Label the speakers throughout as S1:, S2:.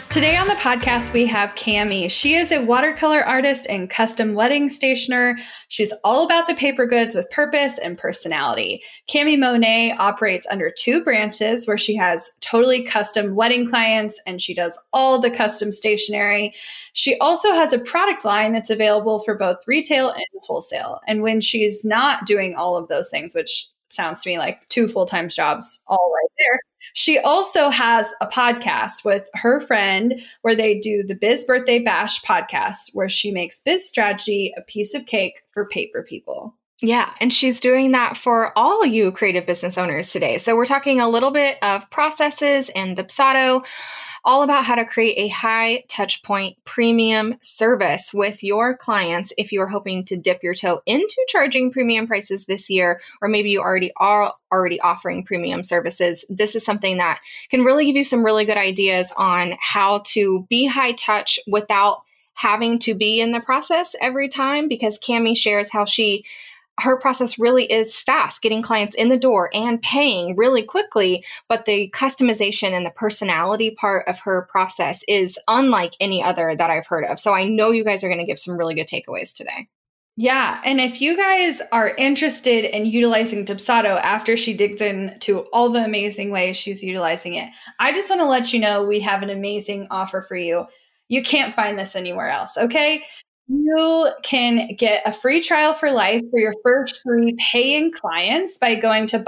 S1: Today on the podcast, we have Cami. She is a watercolor artist and custom wedding stationer. She's all about the paper goods with purpose and personality. Cami Monet operates under two branches where she has totally custom wedding clients and she does all the custom stationery. She also has a product line that's available for both retail and wholesale. And when she's not doing all of those things, which sounds to me like two full-time jobs all right there, she also has a podcast with her friend where they do the Biz Birthday Bash podcast, where she makes biz strategy a piece of cake for paper people.
S2: Yeah, and she's doing that for all you creative business owners today. So we're talking a little bit of processes and Dubsado, all about how to create a high touch point premium service with your clients if you are hoping to dip your toe into charging premium prices this year, or maybe you already are offering premium services. This is something that can really give you some really good ideas on how to be high touch without having to be in the process every time, because Cami shares how her process really is fast, getting clients in the door and paying really quickly. But the customization and the personality part of her process is unlike any other that I've heard of. So I know you guys are going to give some really good takeaways today.
S1: Yeah. And if you guys are interested in utilizing Dubsado after she digs into all the amazing ways she's utilizing it, I just want to let you know we have an amazing offer for you. You can't find this anywhere else, okay? You can get a free trial for life for your first 3 paying clients by going to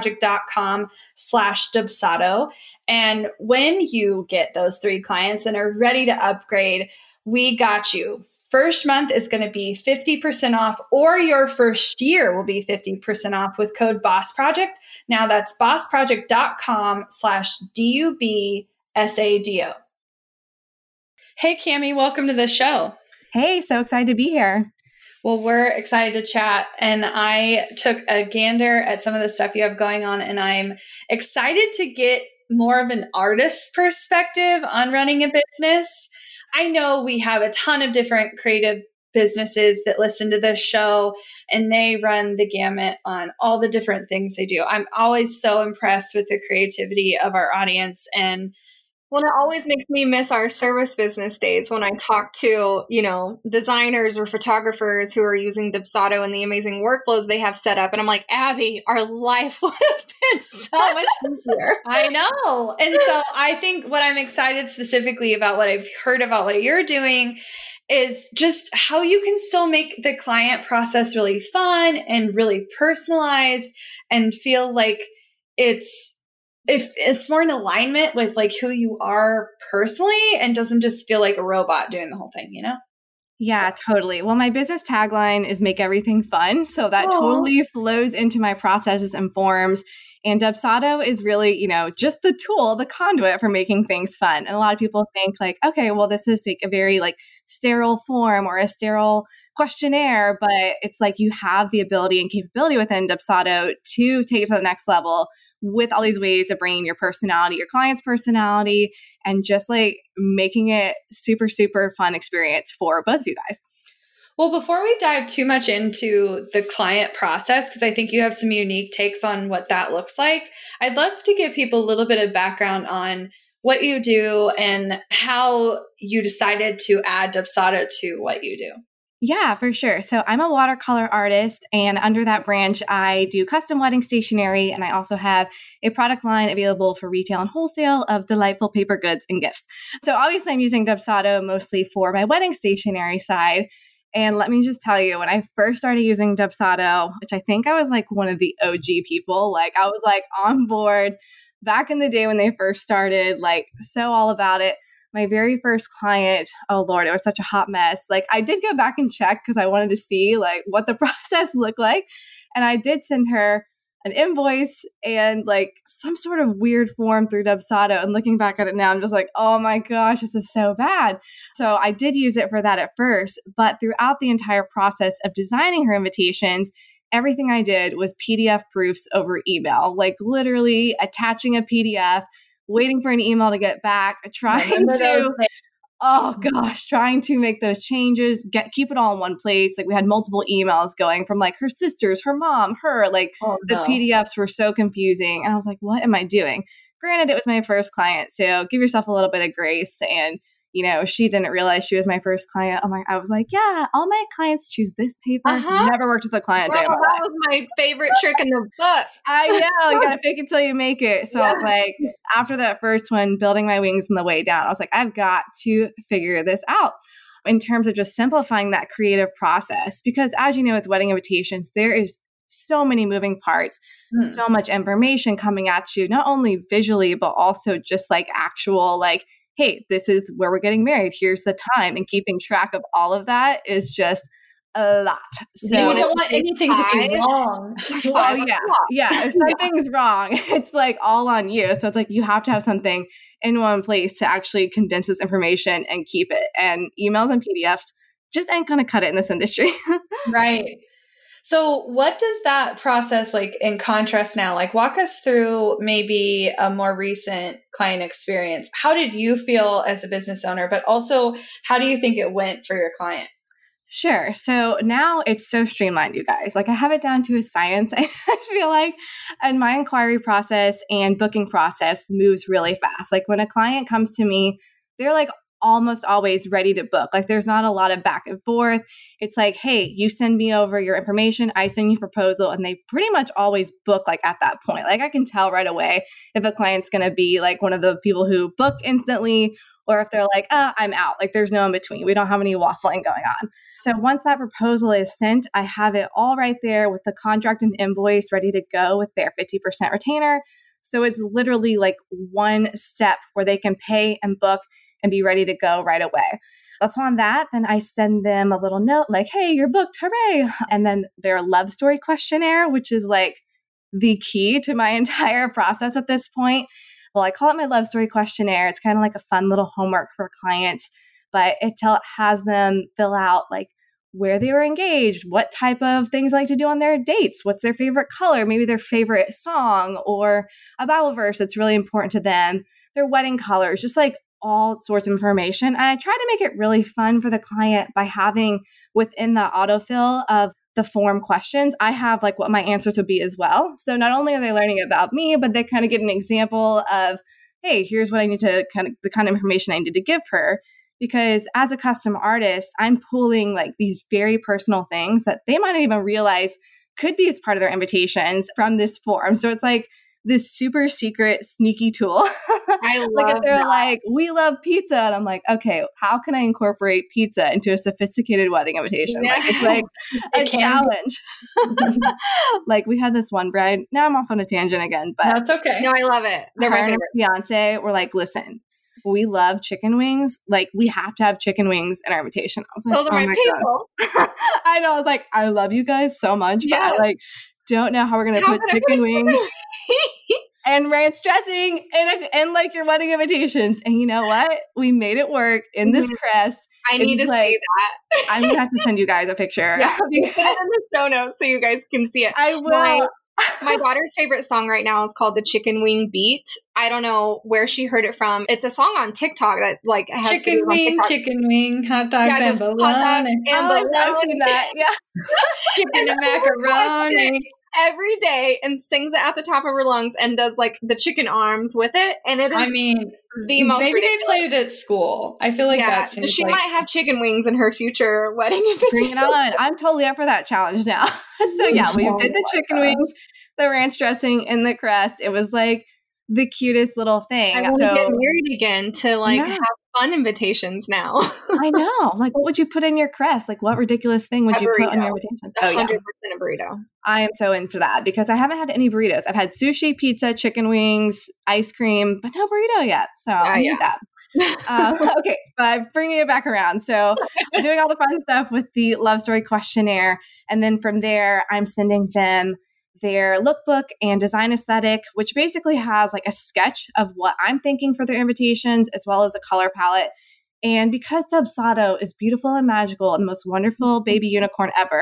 S1: bossproject.com/Dubsado. And when you get those 3 clients and are ready to upgrade, we got you. First month is going to be 50% off, or your first year will be 50% off with code BOSSPROJECT. Now that's bossproject.com/DUBSADO. Hey, Cami, welcome to the show.
S3: Hey, so excited to be here.
S1: Well, we're excited to chat, and I took a gander at some of the stuff you have going on, and I'm excited to get more of an artist's perspective on running a business. I know we have a ton of different creative businesses that listen to this show, and they run the gamut on all the different things they do. I'm always so impressed with the creativity of our audience, and
S2: well, it always makes me miss our service business days when I talk to, designers or photographers who are using Dubsado and the amazing workflows they have set up. And I'm like, Abby, our life would have been so much easier.
S1: I know. And so I think what I'm excited specifically about, what I've heard about what you're doing, is just how you can still make the client process really fun and really personalized and feel like if it's more in alignment with like who you are personally and doesn't just feel like a robot doing the whole thing,
S3: Yeah, totally. Well, my business tagline is make everything fun. So that totally flows into my processes and forms. And Dubsado is really, just the tool, the conduit for making things fun. And a lot of people think like, okay, well, this is like a very like sterile form or a sterile questionnaire, but it's like you have the ability and capability within Dubsado to take it to the next level with all these ways of bringing your personality, your client's personality, and just like making it super, super fun experience for both of you guys.
S1: Well, before we dive too much into the client process, because I think you have some unique takes on what that looks like, I'd love to give people a little bit of background on what you do and how you decided to add Dubsado to what you do.
S3: Yeah, for sure. So I'm a watercolor artist, and under that branch, I do custom wedding stationery, and I also have a product line available for retail and wholesale of delightful paper goods and gifts. So obviously I'm using Dubsado mostly for my wedding stationery side. And let me just tell you, when I first started using Dubsado, which I think I was like one of the OG people, like I was like on board back in the day when they first started, like so all about it. My very first client, oh Lord, it was such a hot mess. Like I did go back and check because I wanted to see like what the process looked like. And I did send her an invoice and like some sort of weird form through Dubsado. And looking back at it now, I'm just like, oh my gosh, this is so bad. So I did use it for that at first, but throughout the entire process of designing her invitations, everything I did was PDF proofs over email, like literally attaching a PDF, waiting for an email to get back, trying to oh gosh, trying to make those changes, keep it all in one place. Like we had multiple emails going from like her sisters, her mom, her, like the PDFs were so confusing. And I was like, what am I doing? Granted, it was my first client. So give yourself a little bit of grace. And she didn't realize she was my first client. I was like, yeah, all my clients choose this paper. Never worked with a client.
S2: That was my favorite trick in the book.
S3: I know. You got to fake it till you make it. So I was like, after that first one, building my wings on the way down, I was like, I've got to figure this out in terms of just simplifying that creative process. Because as you know, with wedding invitations, there is so many moving parts, so much information coming at you, not only visually, but also just like actual, like, hey, this is where we're getting married. Here's the time. And keeping track of all of that is just a lot.
S1: So you don't want anything to be wrong.
S3: Well, yeah. If something's wrong, it's like all on you. So it's like you have to have something in one place to actually condense this information and keep it. And emails and PDFs just ain't going to cut it in this industry.
S1: Right. So what does that process like in contrast now? Like walk us through maybe a more recent client experience. How did you feel as a business owner, but also how do you think it went for your client?
S3: Sure. So now it's so streamlined, you guys. Like I have it down to a science, I feel like. And my inquiry process and booking process moves really fast. Like when a client comes to me, they're like almost always ready to book. Like there's not a lot of back and forth. It's like, hey, you send me over your information, I send you a proposal, and they pretty much always book like at that point. Like I can tell right away if a client's going to be like one of the people who book instantly or if they're like, I'm out. Like there's no in between. We don't have any waffling going on. So once that proposal is sent, I have it all right there with the contract and invoice ready to go with their 50% retainer. So it's literally like one step where they can pay and book and be ready to go right away. Upon that, then I send them a little note like, hey, you're booked, hooray. And then their love story questionnaire, which is like the key to my entire process at this point. Well, I call it my love story questionnaire. It's kind of like a fun little homework for clients, but it has them fill out like where they were engaged, what type of things they like to do on their dates, what's their favorite color, maybe their favorite song or a Bible verse that's really important to them, their wedding colors, just like all sorts of information. And I try to make it really fun for the client by having within the autofill of the form questions, I have like what my answers would be as well. So not only are they learning about me, but they kind of get an example of, hey, here's what I need to the kind of information I need to give her. Because as a custom artist, I'm pulling like these very personal things that they might not even realize could be as part of their invitations from this form. So it's like this super secret, sneaky tool.
S2: I love
S3: like if they're
S2: that.
S3: like, we love pizza. And I'm like, okay, how can I incorporate pizza into a sophisticated wedding invitation?
S2: Yeah.
S3: Like it's like a challenge. Like we had this one bride. Now I'm off on a tangent again, but
S1: that's okay.
S2: No, I love it. They're my favorite.
S3: Fiance were like, listen, we love chicken wings. Like we have to have chicken wings in our invitation. I was like,
S2: those are my people.
S3: I know. I was like, I love you guys so much, but I like don't know how we're going to put chicken wings and ranch dressing in like your wedding invitations. And you know what? We made it work in this crest.
S2: I need to see that.
S3: I'm going to have to send you guys a picture.
S2: Yeah, put it in the show notes so you guys can see it.
S3: I will.
S2: My daughter's favorite song right now is called the Chicken Wing Beat. I don't know where she heard it from. It's a song on TikTok that like has
S1: chicken wing, hot dog and bologna.
S3: I've seen that. Yeah.
S1: Chicken and macaroni.
S2: Every day and sings it at the top of her lungs and does like the chicken arms with it. And it is the most
S1: maybe
S2: ridiculous.
S1: They played it at school. I feel like that seems
S2: she might have chicken wings in her future wedding invitation.
S3: Bring it on. I'm totally up for that challenge now. So yeah, we did the chicken wings, the ranch dressing, and the crest. It was like the cutest little thing.
S2: I want to get married again to like have fun invitations now.
S3: I know. Like, what would you put in your crest? Like, what ridiculous thing would you put on your invitation?
S2: 100% a burrito.
S3: I am so in for that because I haven't had any burritos. I've had sushi, pizza, chicken wings, ice cream, but no burrito yet. So I need that. Okay, but bringing it back around. So I'm doing all the fun stuff with the love story questionnaire. And then from there, I'm sending them their lookbook and design aesthetic, which basically has like a sketch of what I'm thinking for their invitations, as well as a color palette. And because Dubsado is beautiful and magical and the most wonderful baby unicorn ever,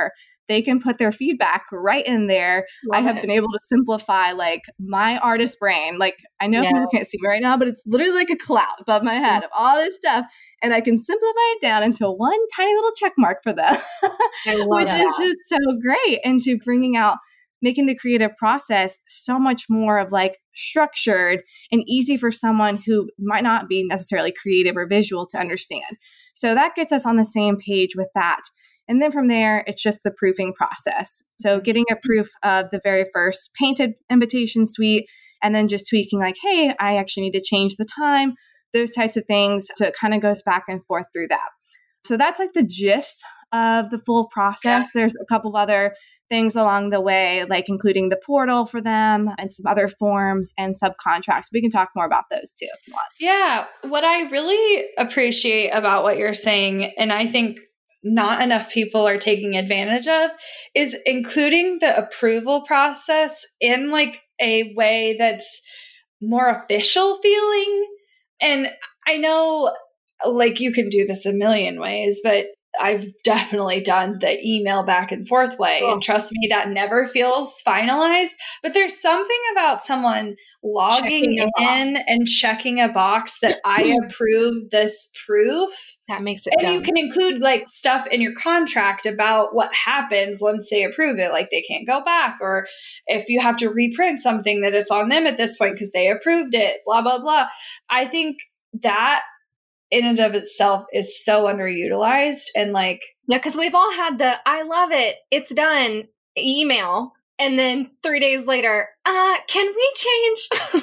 S3: they can put their feedback right in there. I have been able to simplify like my artist brain. Like I know people can't see me right now, but it's literally like a cloud above my head of all this stuff. And I can simplify it down into one tiny little check mark for them, which is just so great. And to bringing out, making the creative process so much more of like structured and easy for someone who might not be necessarily creative or visual to understand. So that gets us on the same page with that. And then from there, it's just the proofing process. So getting a proof of the very first painted invitation suite, and then just tweaking like, hey, I actually need to change the time, those types of things. So it kind of goes back and forth through that. So that's like the gist of the full process. Yeah. There's a couple of other things along the way, like including the portal for them and some other forms and subcontracts. We can talk more about those too if you want.
S1: Yeah. What I really appreciate about what you're saying, and I think not enough people are taking advantage of, is including the approval process in like a way that's more official feeling. And I know like you can do this a million ways, but I've definitely done the email back and forth way. And trust me, that never feels finalized. But there's something about someone logging in and checking a box that I approve this proof.
S2: That makes it
S1: And you can include like stuff in your contract about what happens once they approve it. Like they can't go back, or if you have to reprint something, that it's on them at this point because they approved it, blah, blah, blah. I think that in and of itself is so underutilized. And like,
S2: yeah, because we've all had the I love it, it's done email, and then 3 days later, can we change?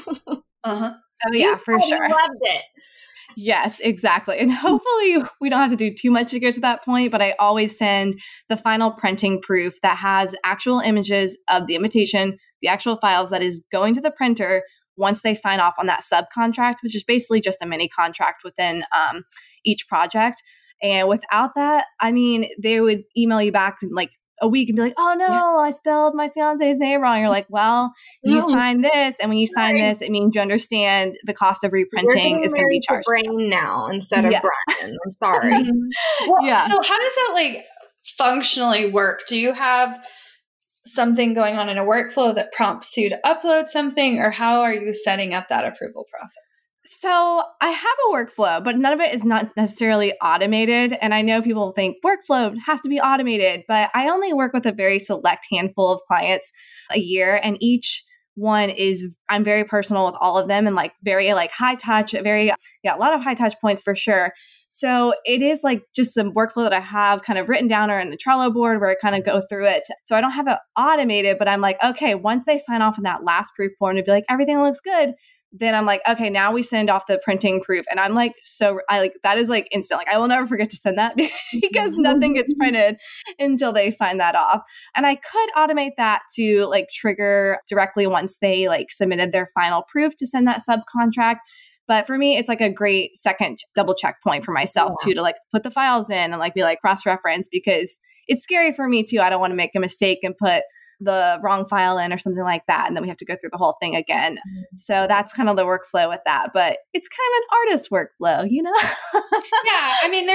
S3: Oh yeah, for sure.
S2: Loved it.
S3: Yes, exactly. And hopefully we don't have to do too much to get to that point, but I always send the final printing proof that has actual images of the invitation, the actual files that is going to the printer once they sign off on that subcontract, which is basically just a mini contract within each project. And without that, I mean, they would email you back in like a week and be like, oh no, I spelled my fiance's name wrong. You're like, well, you signed this. And when you sign this, it means you understand the cost of reprinting is going to be charged.
S2: Brain now instead of Brian. I'm sorry.
S1: So how does that like functionally work? Do you have something going on in a workflow that prompts you to upload something, or how are you setting up that approval process?
S3: So I have a workflow, but none of it is not necessarily automated. And I know people think workflow has to be automated, but I only work with a very select handful of clients a year. And each one is, I'm very personal with all of them and like very like high touch, a lot of high touch points for sure. So it is like just the workflow that I have kind of written down or in the Trello board where I kind of go through it. So I don't have it automated, but I'm like, okay, once they sign off on that last proof form to be like, everything looks good, then I'm like, okay, now we send off the printing proof. And I'm like, that is like instant. Like I will never forget to send that because nothing gets printed until they sign that off. And I could automate that to like trigger directly once they like submitted their final proof to send that subcontract. But for me, it's like a great second double check point for myself too, to like put the files in and like be like cross-reference, because it's scary for me too. I don't want to make a mistake and put the wrong file in or something like that. And then we have to go through the whole thing again. So that's kind of the workflow with that. But it's kind of an artist workflow, you know?
S1: Yeah. I mean,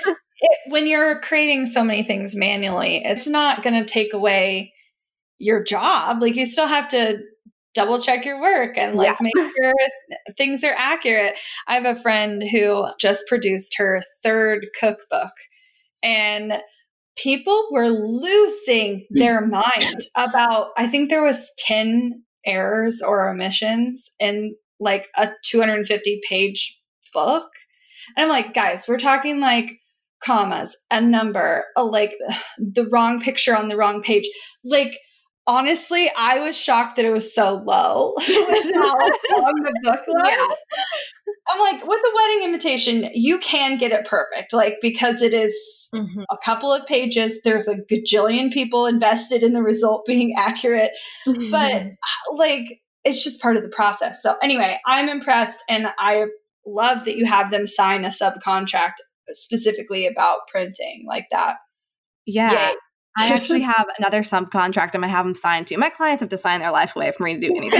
S1: when you're creating so many things manually, it's not going to take away your job. Like you still have to double check your work and like make sure things are accurate. I have a friend who just produced her third cookbook, and people were losing their mind about, I think there was 10 errors or omissions in like a 250 page book. And I'm like, guys, we're talking like commas, a number, like the wrong picture on the wrong page. Like, honestly, I was shocked that it was so low with how long the book was. Yeah. I'm like, with a wedding invitation, you can get it perfect, like because it is a couple of pages. There's a gajillion people invested in the result being accurate, but like it's just part of the process. So anyway, I'm impressed, and I love that you have them sign a subcontract specifically about printing like that.
S3: Yeah.
S1: Yay.
S3: I actually have another subcontract I'm going to have them sign to. My clients have to sign their life away for me to do anything.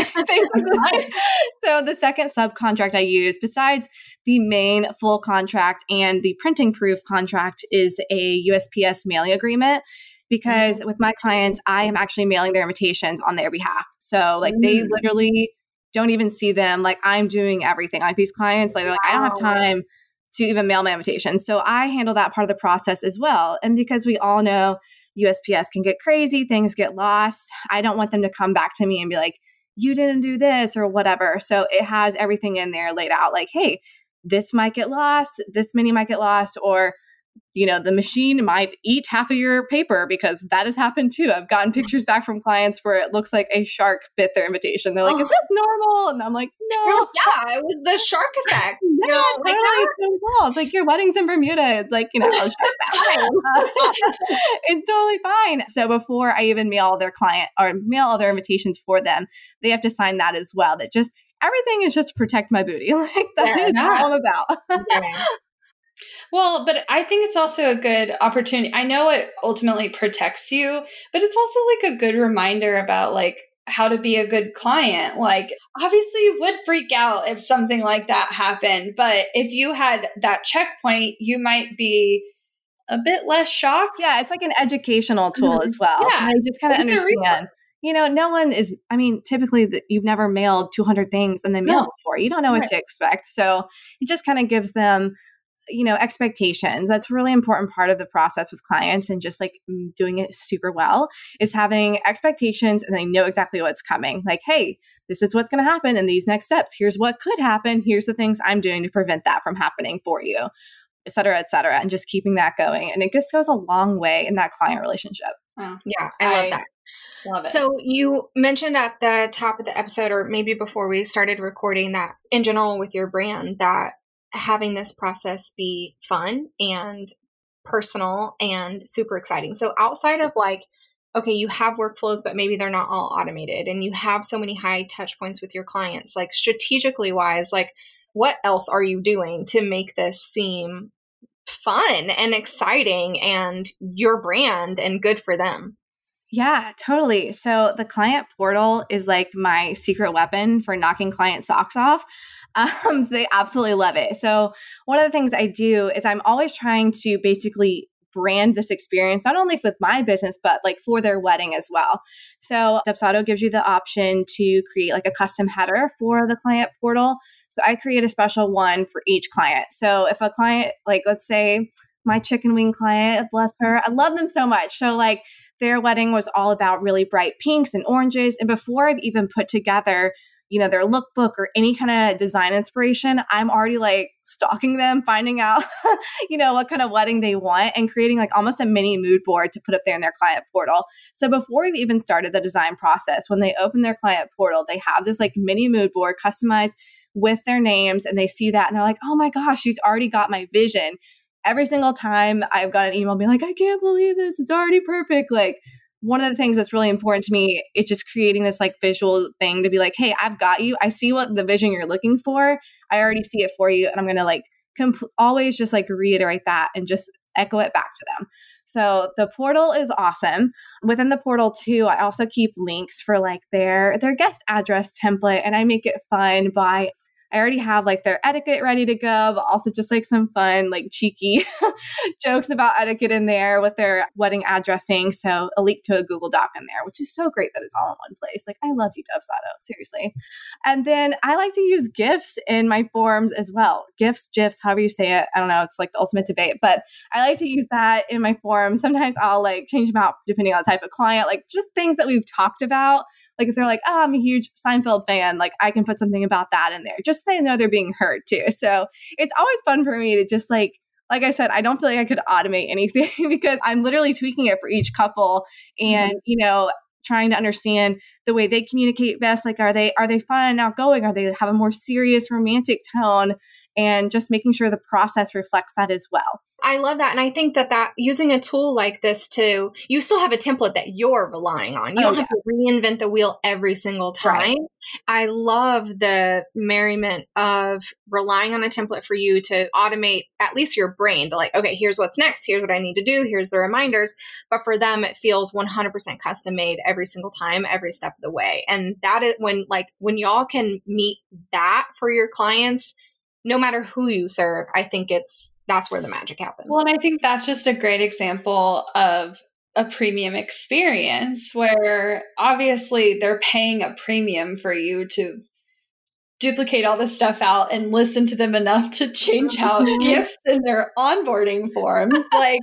S3: So the second subcontract I use, besides the main full contract and the printing proof contract, is a USPS mailing agreement. because with my clients, I am actually mailing their invitations on their behalf. So like they literally don't even see them. Like I'm doing everything. Like these clients, like, I don't have time to even mail my invitations. So I handle that part of the process as well. And because we all know USPS can get crazy, things get lost, I don't want them to come back to me and be like, you didn't do this or whatever. So it has everything in there laid out like, hey, this might get lost, this many might get lost, or the machine might eat half of your paper, because that has happened too. I've gotten pictures back from clients where it looks like a shark bit their invitation. They're like, is this normal? And I'm like, no.
S2: Yeah, it was the shark effect.
S3: Yeah, totally. It's like your wedding's in Bermuda. It's like, it's totally fine. So before I even mail all their invitations for them, they have to sign that as well. That just everything is just to protect my booty. Like that is all I'm about.
S1: Well, but I think it's also a good opportunity. I know it ultimately protects you, but it's also like a good reminder about like how to be a good client. Like obviously you would freak out if something like that happened, but if you had that checkpoint, you might be a bit less shocked.
S3: Yeah, it's like an educational tool as well. Yeah. So they just kind of understand. No one is, typically you've never mailed 200 things and they mailed before. You don't know what to expect. So it just kind of gives them expectations. That's a really important part of the process with clients, and just like doing it super well is having expectations and they know exactly what's coming. Like, hey, this is what's going to happen in these next steps. Here's what could happen. Here's the things I'm doing to prevent that from happening for you, et cetera, and just keeping that going. And it just goes a long way in that client relationship.
S2: Oh, yeah, I love that. Love it. So you mentioned at the top of the episode, or maybe before we started recording, that in general with your brand, that having this process be fun and personal and super exciting. So outside of like, okay, you have workflows, but maybe they're not all automated, and you have so many high touch points with your clients, like strategically wise, like what else are you doing to make this seem fun and exciting and your brand and good for them?
S3: Yeah, totally. So the client portal is like my secret weapon for knocking client socks off. So they absolutely love it. So one of the things I do is I'm always trying to basically brand this experience, not only with my business, but like for their wedding as well. So Dubsado gives you the option to create like a custom header for the client portal. So I create a special one for each client. So if a client, like let's say my chicken wing client, bless her, I love them so much. So like their wedding was all about really bright pinks and oranges. And before I've even put together their lookbook or any kind of design inspiration, I'm already like stalking them, finding out, what kind of wedding they want, and creating like almost a mini mood board to put up there in their client portal. So before we've even started the design process, when they open their client portal, they have this like mini mood board customized with their names, and they see that and they're like, oh my gosh, she's already got my vision. Every single time I've got an email being like, I can't believe this, it's already perfect. Like, one of the things that's really important to me is just creating this like visual thing to be like, hey, I've got you. I see what the vision you're looking for. I already see it for you. And I'm going to like always just like reiterate that and just echo it back to them. So the portal is awesome. Within the portal too, I also keep links for like their guest address template, and I make it fun by I already have like their etiquette ready to go, but also just like some fun, like cheeky jokes about etiquette in there with their wedding addressing. So a link to a Google Doc in there, which is so great that it's all in one place. Like, I love you, Dubsado, seriously. And then I like to use GIFs in my forms as well. GIFs, GIFs, however you say it. I don't know. It's like the ultimate debate, but I like to use that in my forms. Sometimes I'll like change them out depending on the type of client, like just things that we've talked about. Like if they're like, oh, I'm a huge Seinfeld fan, like I can put something about that in there just so they know they're being heard too. So it's always fun for me to just like I said, I don't feel like I could automate anything because I'm literally tweaking it for each couple and, trying to understand the way they communicate best. Like, are they fun and outgoing? Are they have a more serious romantic tone? And just making sure the process reflects that as well.
S2: I love that. And I think that using a tool like this you still have a template that you're relying on. You don't have to reinvent the wheel every single time. Right. I love the merriment of relying on a template for you to automate at least your brain to like, okay, here's what's next. Here's what I need to do. Here's the reminders. But for them, it feels 100% custom made every single time, every step of the way. And that is when y'all can meet that for your clients, no matter who you serve, I think that's where the magic happens.
S1: Well, and I think that's just a great example of a premium experience where obviously they're paying a premium for you to duplicate all this stuff out and listen to them enough to change out gifts in their onboarding forms. Like,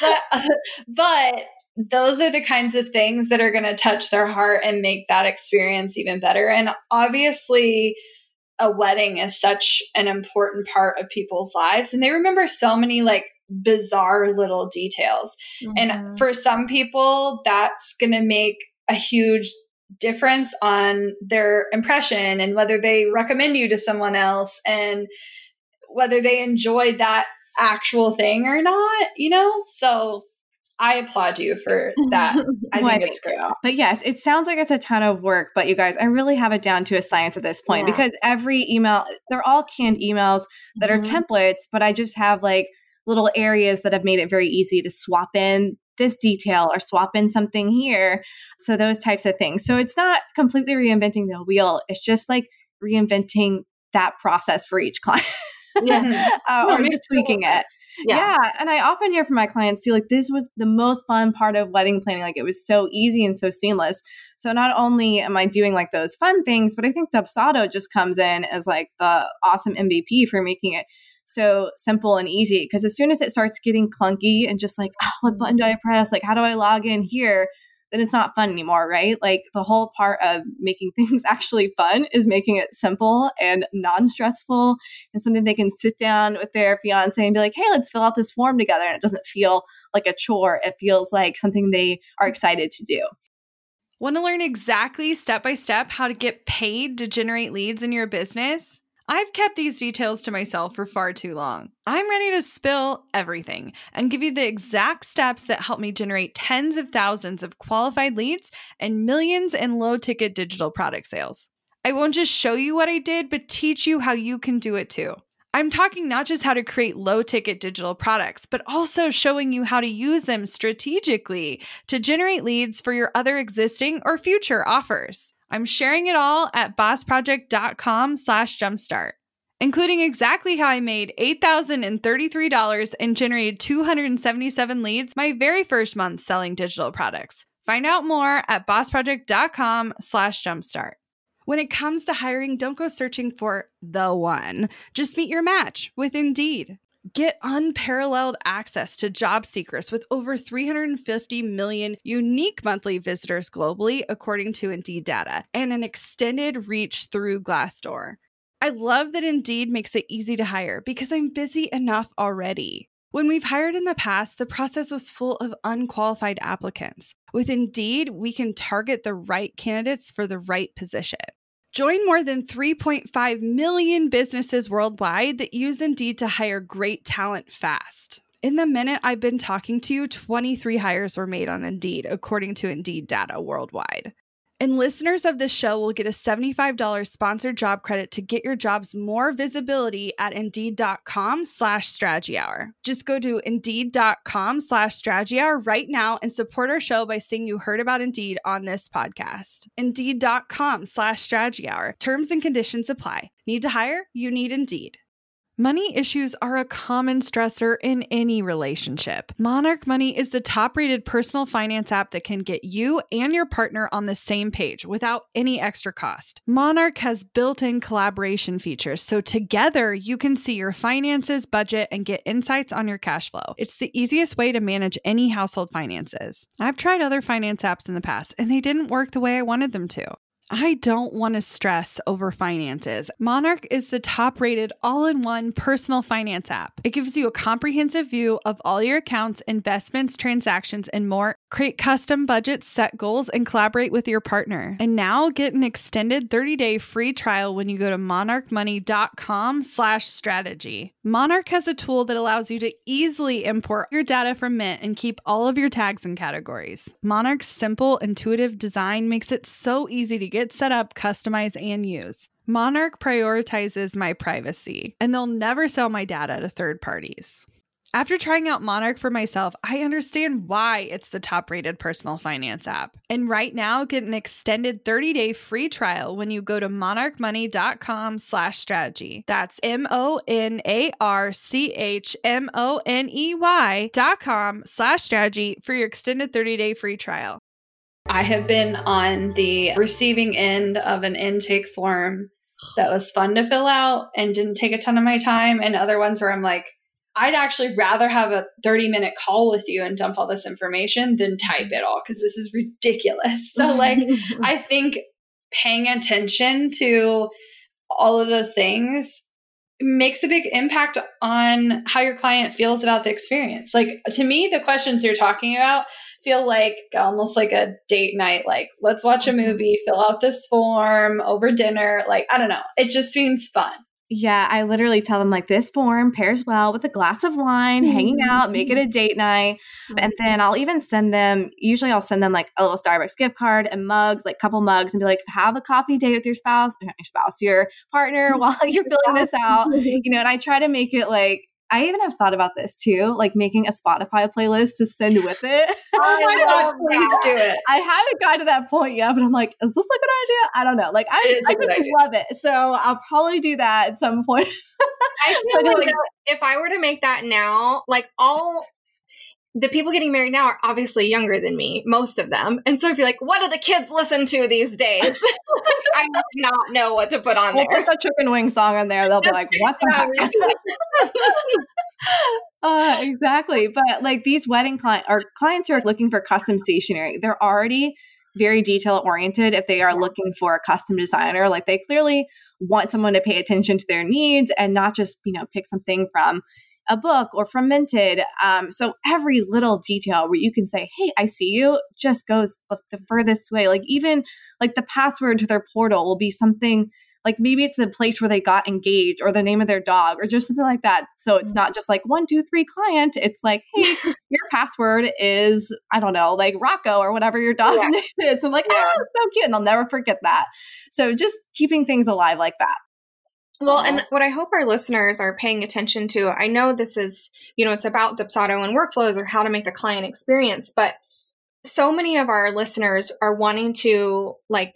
S1: but those are the kinds of things that are going to touch their heart and make that experience even better. And obviously, a wedding is such an important part of people's lives, and they remember so many like bizarre little details. And for some people, that's going to make a huge difference on their impression and whether they recommend you to someone else and whether they enjoyed that actual thing or not, So I applaud you for that. I think it's great.
S3: But yes, it sounds like it's a ton of work, but you guys, I really have it down to a science at this point because every email, they're all canned emails that are templates, but I just have like little areas that have made it very easy to swap in this detail or swap in something here. So those types of things. So it's not completely reinventing the wheel. It's just like reinventing that process for each client. Or just tweaking it. Yeah. And I often hear from my clients too, like this was the most fun part of wedding planning. Like it was so easy and so seamless. So not only am I doing like those fun things, but I think Dubsado just comes in as like the awesome MVP for making it so simple and easy. Because as soon as it starts getting clunky and just like, oh, what button do I press? Like, how do I log in here? Then it's not fun anymore, right? Like the whole part of making things actually fun is making it simple and non-stressful and something they can sit down with their fiance and be like, hey, let's fill out this form together. And it doesn't feel like a chore. It feels like something they are excited to do.
S1: Want to learn exactly step by step how to get paid to generate leads in your business? I've kept these details to myself for far too long. I'm ready to spill everything and give you the exact steps that help me generate tens of thousands of qualified leads and millions in low-ticket digital product sales. I won't just show you what I did, but teach you how you can do it too. I'm talking not just how to create low-ticket digital products, but also showing you how to use them strategically to generate leads for your other existing or future offers. I'm sharing it all at bossproject.com/jumpstart, including exactly how I made $8,033 and generated 277 leads my very first month selling digital products. Find out more at bossproject.com/jumpstart. When it comes to hiring, don't go searching for the one. Just meet your match with Indeed. Get unparalleled access to job seekers with over 350 million unique monthly visitors globally, according to Indeed data, and an extended reach through Glassdoor. I love that Indeed makes it easy to hire because I'm busy enough already. When we've hired in the past, the process was full of unqualified applicants. With Indeed, we can target the right candidates for the right position. Join more than 3.5 million businesses worldwide that use Indeed to hire great talent fast. In the minute I've been talking to you, 23 hires were made on Indeed, according to Indeed data worldwide. And listeners of this show will get a $75 sponsored job credit to get your jobs more visibility at Indeed.com/Strategy Hour. Just go to Indeed.com/Strategy Hour right now and support our show by saying you heard about Indeed on this podcast. Indeed.com/Strategy Hour. Terms and conditions apply. Need to hire? You need Indeed. Money issues are a common stressor in any relationship. Monarch Money is the top-rated personal finance app that can get you and your partner on the same page without any extra cost. Monarch has built-in collaboration features, so together you can see your finances, budget, and get insights on your cash flow. It's the easiest way to manage any household finances. I've tried other finance apps in the past, and they didn't work the way I wanted them to. I don't want to stress over finances. Monarch is the top-rated all-in-one personal finance app. It gives you a comprehensive view of all your accounts, investments, transactions, and more. Create custom budgets, set goals, and collaborate with your partner. And now get an extended 30-day free trial when you go to monarchmoney.com/strategy. Monarch has a tool that allows you to easily import your data from Mint and keep all of your tags and categories. Monarch's simple, intuitive design makes it so easy to get set up, customize, and use. Monarch prioritizes my privacy, and they'll never sell my data to third parties. After trying out Monarch for myself, I understand why it's the top-rated personal finance app. And right now, get an extended 30-day free trial when you go to monarchmoney.com/strategy. That's monarchmoney.com/strategy for your extended 30-day free trial. I have been on the receiving end of an intake form that was fun to fill out and didn't take a ton of my time, and other ones where I'm like, I'd actually rather have a 30-minute call with you and dump all this information than type it all because this is ridiculous. So I think paying attention to all of those things makes a big impact on how your client feels about the experience. To me, the questions you're talking about feel like almost like a date night. Let's watch a movie, fill out this form over dinner. I don't know. It just seems fun.
S3: Yeah, I literally tell them this form pairs well with a glass of wine, hanging out, make it a date night. And then I'll even send them, usually I'll send them a little Starbucks gift card and mugs, couple mugs, and be have a coffee date with your your partner while you're filling this out. And I try to make it I even have thought about this too, making a Spotify playlist to send with it.
S1: Oh my God, please do it.
S3: I haven't gotten to that point yet, but I'm is this a good idea? I don't know. I just love it. So I'll probably do that at some point.
S2: I feel if I were to make that now, all the people getting married now are obviously younger than me, most of them. And so if you're what do the kids listen to these days? I would not know what to put on there.
S3: Put the chicken wing song on there. They'll be what the heck? Exactly. But these wedding clients who are looking for custom stationery, they're already very detail oriented. If they are looking for a custom designer, they clearly want someone to pay attention to their needs and not just, pick something from a book or from Minted. So every little detail where you can say, hey, I see you, just goes the furthest way. Even the password to their portal will be something maybe it's the place where they got engaged or the name of their dog or just something like that. So it's not just 1, 2, 3 client. It's hey, your password is, I don't know, Rocco or whatever your dog name is. I'm so cute. And I'll never forget that. So just keeping things alive like that.
S2: Well, and what I hope our listeners are paying attention to, I know this is, it's about Dubsado and workflows or how to make the client experience, but so many of our listeners are wanting to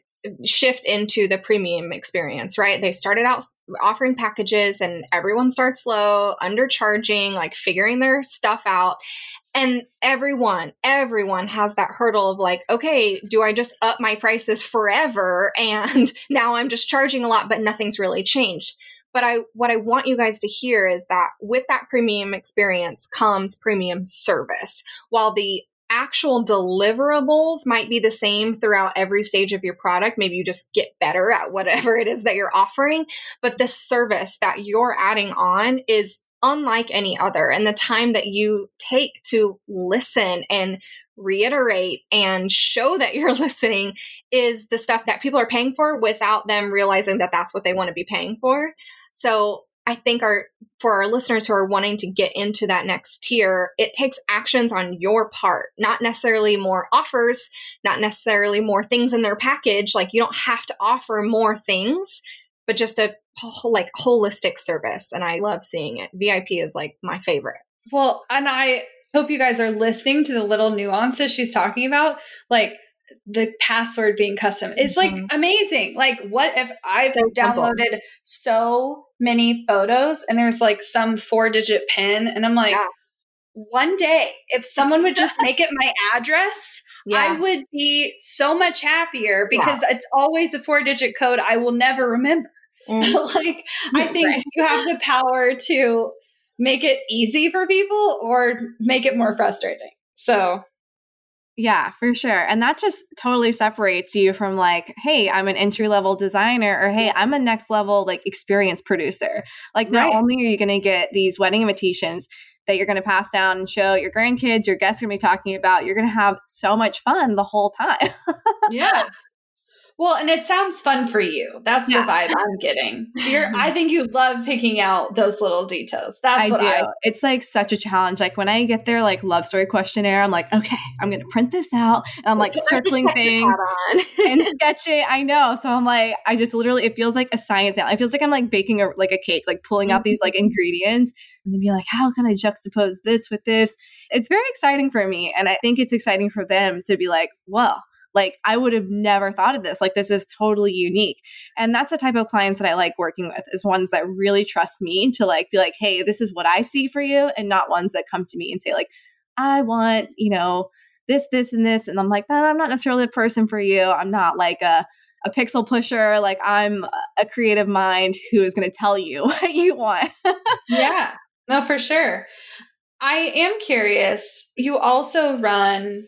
S2: shift into the premium experience, right? They started out offering packages and everyone starts low, undercharging, figuring their stuff out. And everyone has that hurdle of okay, do I just up my prices forever? And now I'm just charging a lot, but nothing's really changed. But what I want you guys to hear is that with that premium experience comes premium service. While the actual deliverables might be the same throughout every stage of your product, maybe you just get better at whatever it is that you're offering, but the service that you're adding on is unlike any other. And the time that you take to listen and reiterate and show that you're listening is the stuff that people are paying for without them realizing that that's what they want to be paying for. So I think for our listeners who are wanting to get into that next tier, it takes actions on your part, not necessarily more offers, not necessarily more things in their package. You don't have to offer more things, but just a holistic service. And I love seeing it. VIP is my favorite.
S1: Well, and I hope you guys are listening to the little nuances she's talking about. The password being custom is amazing. What if I've downloaded so many photos and there's some 4-digit PIN and I'm one day if someone would just make it my address, I would be so much happier because it's always a 4-digit code I will never remember. I think you have the power to make it easy for people or make it more frustrating. So
S3: yeah, for sure. And that just totally separates you from hey, I'm an entry-level designer or hey, I'm a next level experience producer. Not only are you going to get these wedding invitations that you're going to pass down and show your grandkids, your guests are going to be talking about, you're going to have so much fun the whole time.
S1: Yeah. Well, and it sounds fun for you. That's the vibe I'm getting. I think you love picking out those little details. That's what I do.
S3: It's like such a challenge. Like when I get their like love story questionnaire, I'm like, okay, I'm going to print this out. And I'm like circling things and sketching. I know. So I'm like, I just literally, it feels like a science now. It feels like I'm like baking a cake, like pulling out these like ingredients and then be like, how can I juxtapose this with this? It's very exciting for me. And I think it's exciting for them to be like, well, like I would have never thought of this. Like this is totally unique. And that's the type of clients that I like working with, is ones that really trust me to like be like, hey, this is what I see for you, and not ones that come to me and say like, I want, this, and this. And I'm like, no, I'm not necessarily the person for you. I'm not like a pixel pusher. Like I'm a creative mind who is going to tell you what you want.
S1: Yeah, no, for sure. I am curious. You also run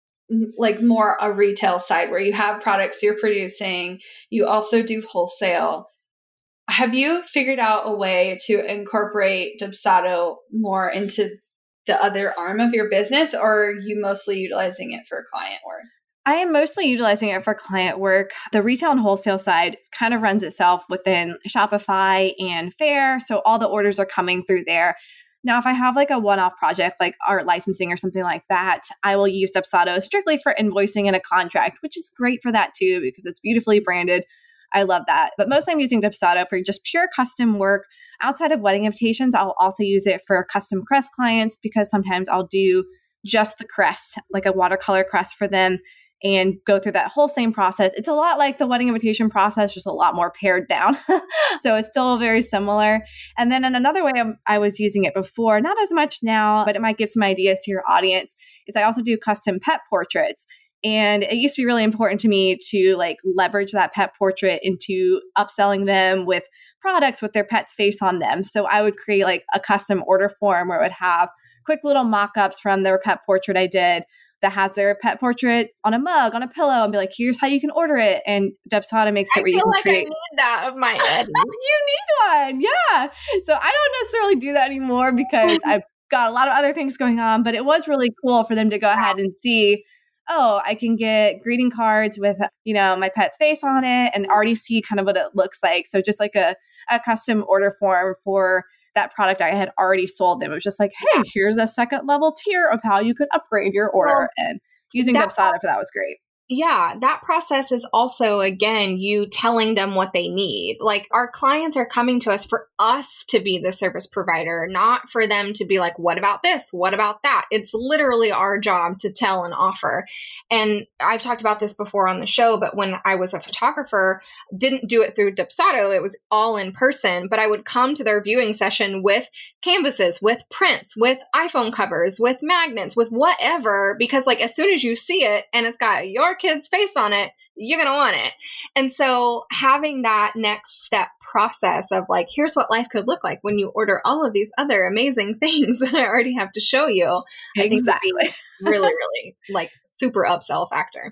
S1: like more a retail side where you have products you're producing. You also do wholesale. Have you figured out a way to incorporate Dubsado more into the other arm of your business, or are you mostly utilizing it for client work?
S3: I am mostly utilizing it for client work. The retail and wholesale side kind of runs itself within Shopify and Faire. So all the orders are coming through there. Now, if I have like a one-off project, like art licensing or something like that, I will use Dubsado strictly for invoicing and a contract, which is great for that too, because it's beautifully branded. I love that. But mostly I'm using Dubsado for just pure custom work. Outside of wedding invitations, I'll also use it for custom crest clients, because sometimes I'll do just the crest, like a watercolor crest for them, and go through that whole same process. It's a lot like the wedding invitation process, just a lot more pared down. So it's still very similar. And then in another way I was using it before, not as much now, but it might give some ideas to your audience, is I also do custom pet portraits. And it used to be really important to me to like leverage that pet portrait into upselling them with products with their pet's face on them. So I would create like a custom order form where it would have quick little mock-ups from their pet portrait I did that has their pet portrait on a mug, on a pillow, and be like, here's how you can order it. And Dubsado makes it where you can create.
S2: I need that of my head.
S3: You need one. Yeah. So I don't necessarily do that anymore because I've got a lot of other things going on, but it was really cool for them to go ahead and see, oh, I can get greeting cards with, my pet's face on it, and already see kind of what it looks like. So just like a custom order form for that product I had already sold them. It was just like, hey, here's a second level tier of how you could upgrade your order. And using Dubsado for that was great.
S2: Yeah, that process is also, again, you telling them what they need. Like our clients are coming to us for us to be the service provider, not for them to be like, what about this? What about that? It's literally our job to tell and offer. And I've talked about this before on the show, but when I was a photographer, didn't do it through Dubsado. It was all in person, but I would come to their viewing session with canvases, with prints, with iPhone covers, with magnets, with whatever, because like as soon as you see it and it's got your kid's face on it, you're going to want it. And so having that next step process of like, here's what life could look like when you order all of these other amazing things that I already have to show you, I think would be really, really like super upsell factor.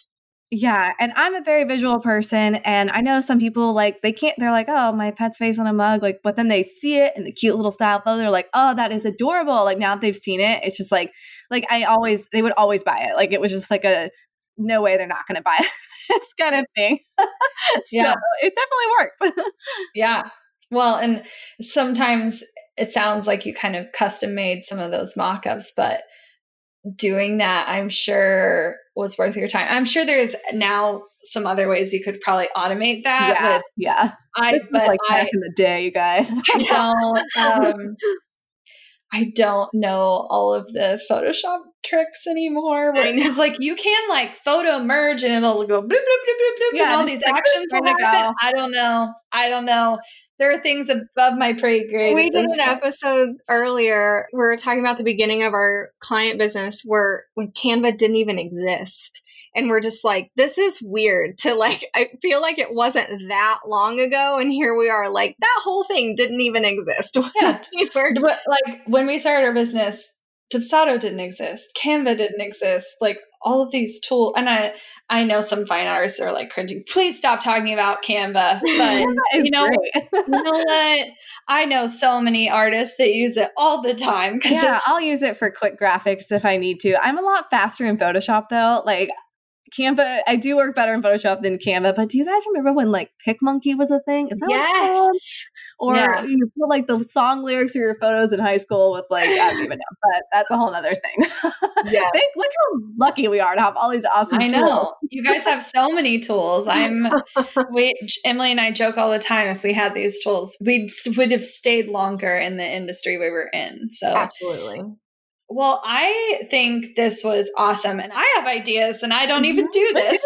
S3: Yeah. And I'm a very visual person. And I know some people like, they're like, oh, my pet's face on a mug. Like, but then they see it in the cute little style photo. They're like, oh, that is adorable. Like now that they've seen it, it's just like they would always buy it. Like it was just like no way they're not going to buy this kind of thing.
S1: Yeah.
S3: So it definitely worked.
S1: Yeah. Well, and sometimes it sounds like you kind of custom made some of those mock-ups, but doing that, I'm sure, was worth your time. I'm sure there's now some other ways you could probably automate that.
S3: Yeah. Back in the day, you guys.
S1: I don't know all of the Photoshop tricks anymore. Because like you can like photo merge and it'll go bloop, bloop, bloop, bloop, bloop, and all these actions will happen. I don't know. There are things above my pay grade.
S2: We did an episode earlier. We were talking about the beginning of our client business when Canva didn't even exist. And we're just like, this is weird to like, I feel like it wasn't that long ago. And here we are like, that whole thing didn't even exist.
S1: Yeah. But like when we started our business, Dubsado didn't exist. Canva didn't exist. Like all of these tools. And I know some fine artists are like cringing, please stop talking about Canva. But you know what? I know so many artists that use it all the time.
S3: Yeah, I'll use it for quick graphics if I need to. I'm a lot faster in Photoshop though. Like Canva, I do work better in Photoshop than Canva, but do you guys remember when like PicMonkey was a thing? Is that what it's called? Or you put like the song lyrics of your photos in high school with like, I don't even know, but that's a whole nother thing.
S2: Yeah.
S3: Look how lucky we are to have all these awesome tools.
S1: I know. You guys have so many tools. Emily and I joke all the time, if we had these tools, would have stayed longer in the industry we were in. So
S2: absolutely.
S1: Well, I think this was awesome, and I have ideas, and I don't even do this.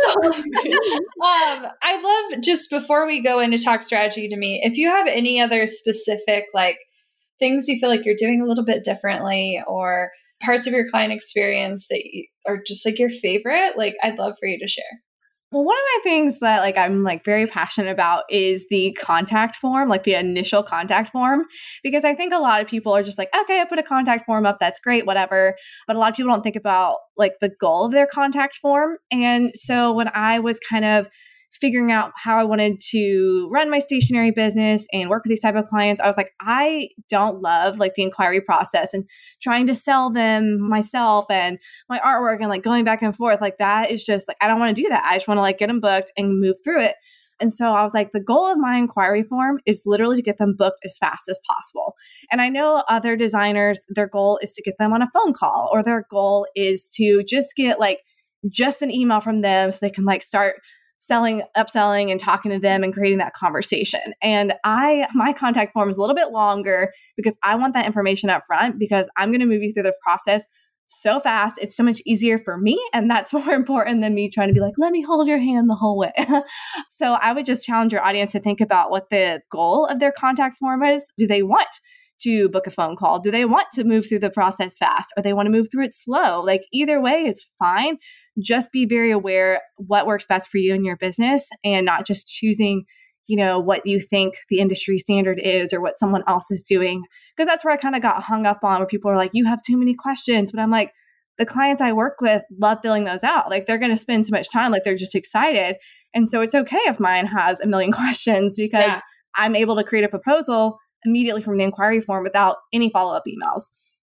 S1: I love, just before we go into talk strategy to me, if you have any other specific like things you feel like you're doing a little bit differently, or parts of your client experience that are just like your favorite, like I'd love for you to share.
S3: Well, one of my things that like I'm like very passionate about is the contact form, like the initial contact form, because I think a lot of people are just like, okay, I put a contact form up, that's great, whatever. But a lot of people don't think about like the goal of their contact form. And so when I was kind of figuring out how I wanted to run my stationery business and work with these type of clients, I was like, I don't love like the inquiry process and trying to sell them myself and my artwork and like going back and forth. Like that is just like, I don't want to do that. I just want to like get them booked and move through it. And so I was like, the goal of my inquiry form is literally to get them booked as fast as possible. And I know other designers, their goal is to get them on a phone call, or their goal is to just get like just an email from them so they can like start upselling and talking to them and creating that conversation. And my contact form is a little bit longer because I want that information up front, because I'm going to move you through the process so fast. It's so much easier for me. And that's more important than me trying to be like, let me hold your hand the whole way. So I would just challenge your audience to think about what the goal of their contact form is. Do they want to book a phone call? Do they want to move through the process fast, or they want to move through it slow? Like either way is fine. Just be very aware what works best for you and your business, and not just choosing, what you think the industry standard is or what someone else is doing. Because that's where I kind of got hung up on, where people are like, you have too many questions. But I'm like, the clients I work with love filling those out. Like they're going to spend so much time, like they're just excited. And so it's okay if mine has a million questions, because I'm able to create a proposal immediately from the inquiry form without any follow-up emails.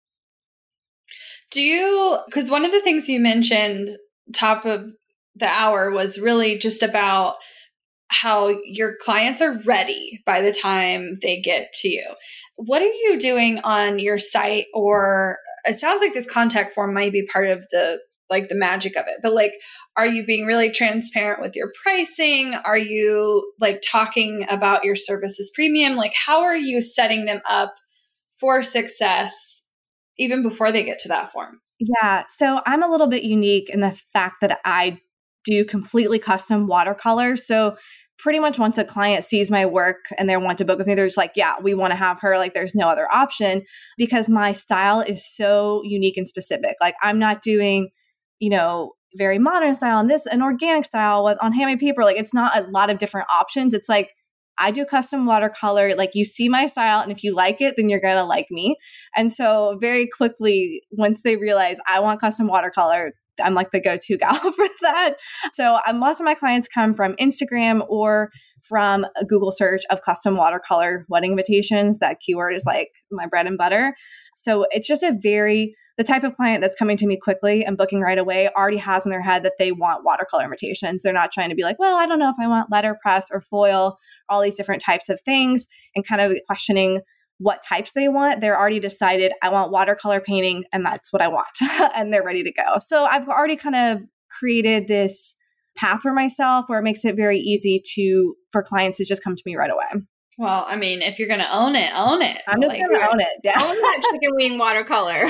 S1: Because one of the things you mentioned top of the hour was really just about how your clients are ready by the time they get to you. What are you doing on your site? Or it sounds like this contact form might be part of the magic of it, but like, are you being really transparent with your pricing? Are you like talking about your services premium? Like, how are you setting them up for success even before they get to that form?
S3: Yeah. So I'm a little bit unique in the fact that I do completely custom watercolors. So pretty much once a client sees my work and they want to book with me, they're just like, yeah, we want to have her. Like there's no other option, because my style is so unique and specific. Like I'm not doing, very modern style and an organic style on handmade paper. Like it's not a lot of different options. It's like, I do custom watercolor. Like you see my style, and if you like it, then you're going to like me. And so very quickly, once they realize I want custom watercolor, I'm like the go-to gal for that. So most of my clients come from Instagram or from a Google search of custom watercolor wedding invitations. That keyword is like my bread and butter. So it's just the type of client that's coming to me quickly and booking right away already has in their head that they want watercolor invitations. They're not trying to be like, well, I don't know if I want letterpress or foil, all these different types of things, and kind of questioning what types they want. They're already decided, I want watercolor painting, and that's what I want. And they're ready to go. So I've already kind of created this path for myself where it makes it very easy for clients to just come to me right away.
S1: Well, I mean, if you're going to own it, own it.
S3: I'm just going to own it. Yeah.
S2: Own that chicken wing watercolor.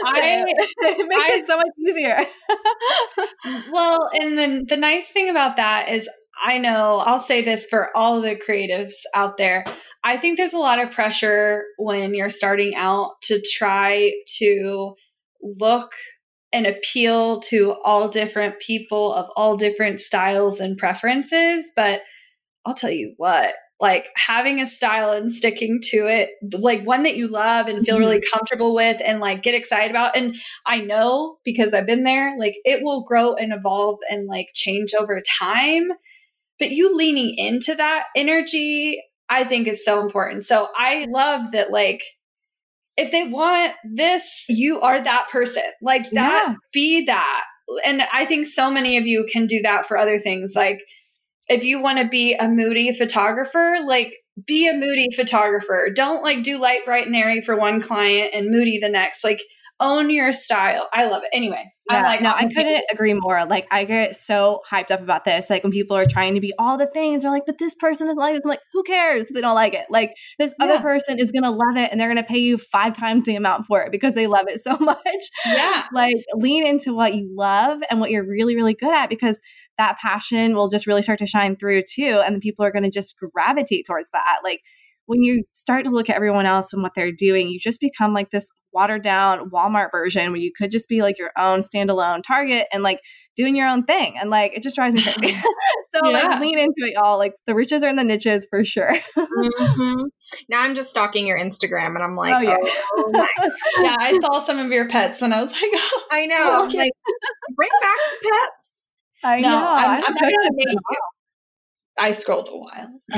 S3: It makes it so much easier.
S1: Well, and the nice thing about that is, I know, I'll say this for all the creatives out there, I think there's a lot of pressure when you're starting out to try to look and appeal to all different people of all different styles and preferences. But I'll tell you what, like having a style and sticking to it, like one that you love and feel really comfortable with and like get excited about. And I know, because I've been there, like it will grow and evolve and like change over time. But you leaning into that energy, I think is so important. So I love that, like, if they want this, you are that person. Like that, be that. and I think so many of you can do that for other things. Like if you want to be a moody photographer, like be a moody photographer. Don't like do light, bright, and airy for one client and moody the next. Like own your style. I love it. Anyway,
S3: yeah, I couldn't agree more. Like I get so hyped up about this. Like when people are trying to be all the things, they're like, but this person is like this. I'm like, who cares if they don't like it? Like this other person is going to love it and they're going to pay you 5 times the amount for it because they love it so much.
S1: Yeah.
S3: Like lean into what you love and what you're really, really good at, because that passion will just really start to shine through too. And then people are going to just gravitate towards that. Like when you start to look at everyone else and what they're doing, you just become like this watered down Walmart version where you could just be like your own standalone Target and like doing your own thing. And like, it just drives me crazy. So like lean into it, y'all. Like the riches are in the niches for sure.
S2: Now I'm just stalking your Instagram and I'm like,
S1: oh my God. Yeah, I saw some of your pets and I was like, oh,
S2: I know.
S1: So
S2: like, bring back the pets.
S3: I know.
S1: I'm not going to make you. I scrolled a while.
S2: I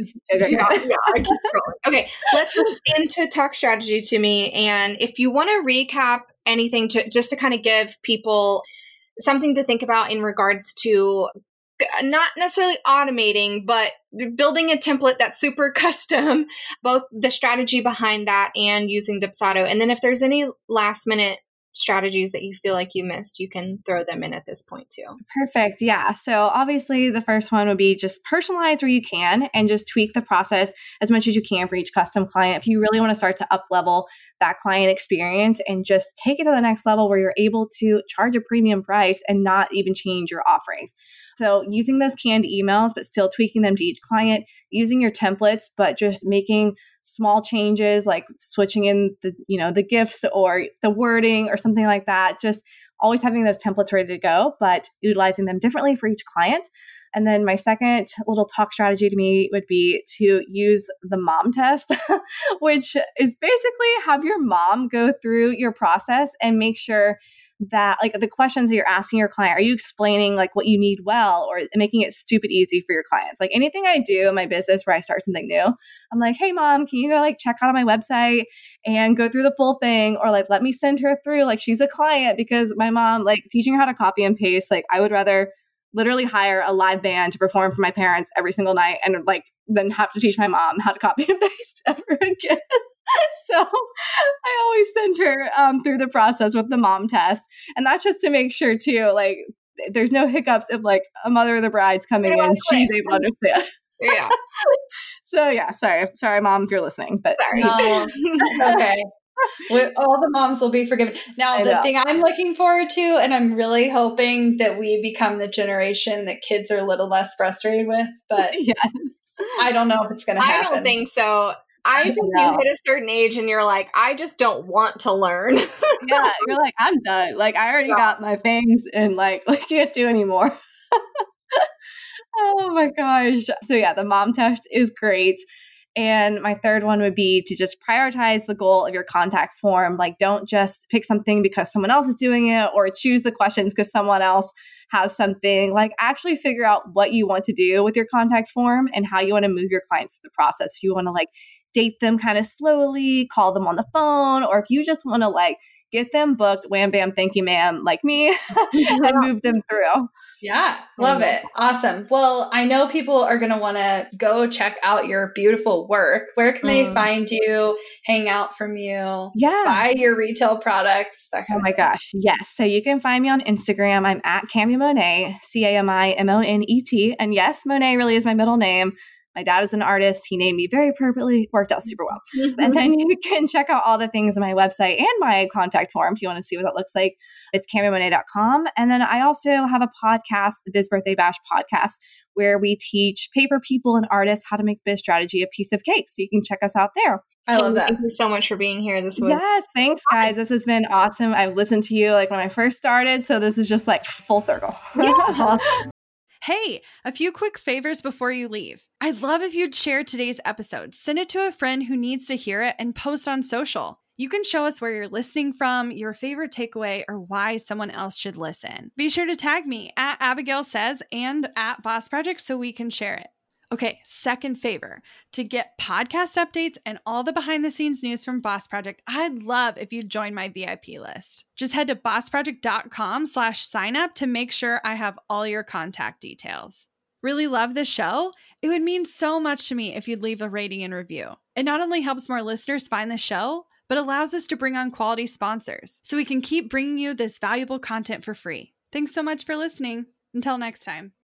S2: keep scrolling. Okay, let's move into Talk Strategy to Me. And if you want to recap anything just to kind of give people something to think about in regards to not necessarily automating, but building a template that's super custom, both the strategy behind that and using Dubsado. And then if there's any last minute strategies that you feel like you missed, you can throw them in at this point too.
S3: Perfect. Yeah. So obviously the first one would be just personalize where you can and just tweak the process as much as you can for each custom client. If you really want to start to up level that client experience and just take it to the next level where you're able to charge a premium price and not even change your offerings. So using those canned emails, but still tweaking them to each client, using your templates, but just making small changes like switching in the gifts or the wording or something like that. Just always having those templates ready to go, but utilizing them differently for each client. And then my second little talk strategy to me would be to use the mom test, which is basically have your mom go through your process and make sure that like the questions that you're asking your client, are you explaining like what you need well, or making it stupid easy for your clients? Like anything I do in my business where I start something new, I'm like, hey mom, can you go like check out on my website and go through the full thing? Or like, let me send her through, like she's a client, because my mom, like teaching her how to copy and paste, like I would rather literally hire a live band to perform for my parents every single night and like then have to teach my mom how to copy and paste ever again. So I always send her through the process with the mom test. And that's just to make sure too, like there's no hiccups if like a mother of the bride's coming in, she's able to understand.
S2: Yeah.
S3: So yeah, sorry mom if you're listening, but
S1: sorry. No, that's okay. All the moms will be forgiven. Now, the thing I'm looking forward to, and I'm really hoping that we become the generation that kids are a little less frustrated with, but yes. I don't know if it's going to happen.
S2: I don't think so. I think you hit a certain age and you're like, I just don't want to learn.
S3: Yeah, you're like, I'm done. Like, I already got my things and like, I can't do anymore. Oh my gosh. So yeah, the mom test is great. And my third one would be to just prioritize the goal of your contact form. Like, don't just pick something because someone else is doing it, or choose the questions because someone else has something. Like, actually figure out what you want to do with your contact form and how you want to move your clients through the process. If you want to like date them kind of slowly, call them on the phone, or if you just want to like get them booked, wham, bam, thank you, ma'am, like me, and move them through.
S1: Yeah, love it. Awesome. Well, I know people are going to want to go check out your beautiful work. Where can they find you, hang out from you, buy your retail products?
S3: Oh my gosh. Yes. So you can find me on Instagram. I'm at Cami Monet, CAMIMONET. And yes, Monet really is my middle name. My dad is an artist. He named me very appropriately. Worked out super well. And then you can check out all the things on my website and my contact form if you want to see what that looks like. It's CamiMonet.com. And then I also have a podcast, the Biz Birthday Bash podcast, where we teach paper people and artists how to make biz strategy a piece of cake. So you can check us out there.
S1: I love that.
S2: Thank you so much for being here this week.
S3: Yes, thanks guys. This has been awesome. I've listened to you like when I first started. So this is just like full circle.
S1: Yeah.
S4: Hey, a few quick favors before you leave. I'd love if you'd share today's episode, send it to a friend who needs to hear it, and post on social. You can show us where you're listening from, your favorite takeaway, or why someone else should listen. Be sure to tag me at Abigail Says and at Boss Project so we can share it. Okay, second favor, to get podcast updates and all the behind the scenes news from Boss Project, I'd love if you'd join my VIP list. Just head to bossproject.com/sign up to make sure I have all your contact details. Really love the show? It would mean so much to me if you'd leave a rating and review. It not only helps more listeners find the show, but allows us to bring on quality sponsors so we can keep bringing you this valuable content for free. Thanks so much for listening. Until next time.